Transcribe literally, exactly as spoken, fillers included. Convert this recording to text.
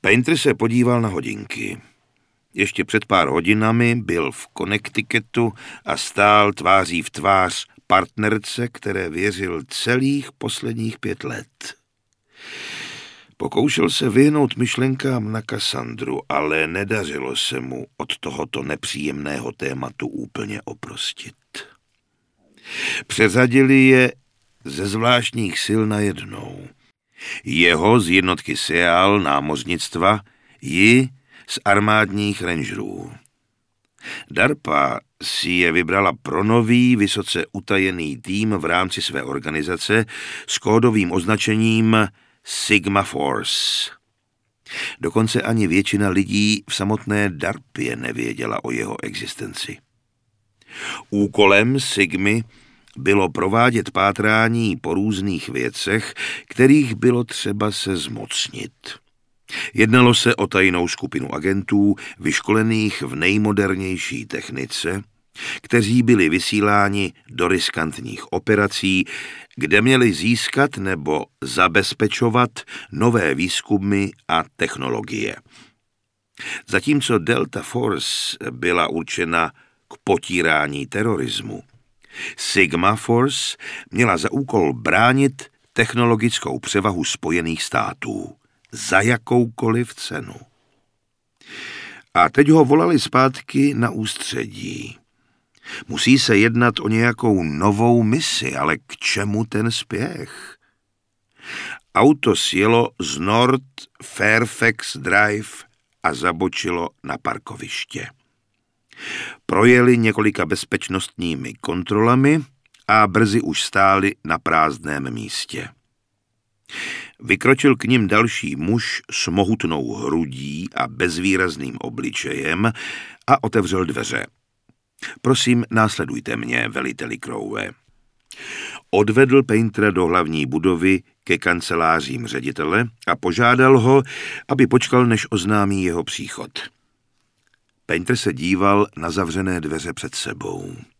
Painter se podíval na hodinky. Ještě před pár hodinami byl v Connecticutu a stál tváří v tvář partnerce, které věřil celých posledních pět let. Pokoušel se vyhnout myšlenkám na Kassandru, ale nedařilo se mu od tohoto nepříjemného tématu úplně oprostit. Přeřadili je ze zvláštních sil najednou. Jeho z jednotky Seal námořnictva, ji z armádních rangerů. DARPA si je vybrala pro nový, vysoce utajený tým v rámci své organizace s kódovým označením Sigma Force. Dokonce ani většina lidí v samotné DARPě nevěděla o jeho existenci. Úkolem Sigmy bylo provádět pátrání po různých věcech, kterých bylo třeba se zmocnit. Jednalo se o tajnou skupinu agentů, vyškolených v nejmodernější technice, kteří byli vysíláni do riskantních operací, kde měli získat nebo zabezpečovat nové výzkumy a technologie. Zatímco Delta Force byla určena k potírání terorismu, Sigma Force měla za úkol bránit technologickou převahu Spojených států za jakoukoliv cenu. A teď ho volali zpátky na ústředí. Musí se jednat o nějakou novou misi, ale k čemu ten spěch? Auto sjelo z North Fairfax Drive a zabočilo na parkoviště. Projeli několika bezpečnostními kontrolami a brzy už stáli na prázdném místě. Vykročil k nim další muž s mohutnou hrudí a bezvýrazným obličejem a otevřel dveře. Prosím, následujte mě, veliteli Crowe. Odvedl Paintera do hlavní budovy ke kancelářím ředitele a požádal ho, aby počkal, než oznámí jeho příchod. Painter se díval na zavřené dveře před sebou.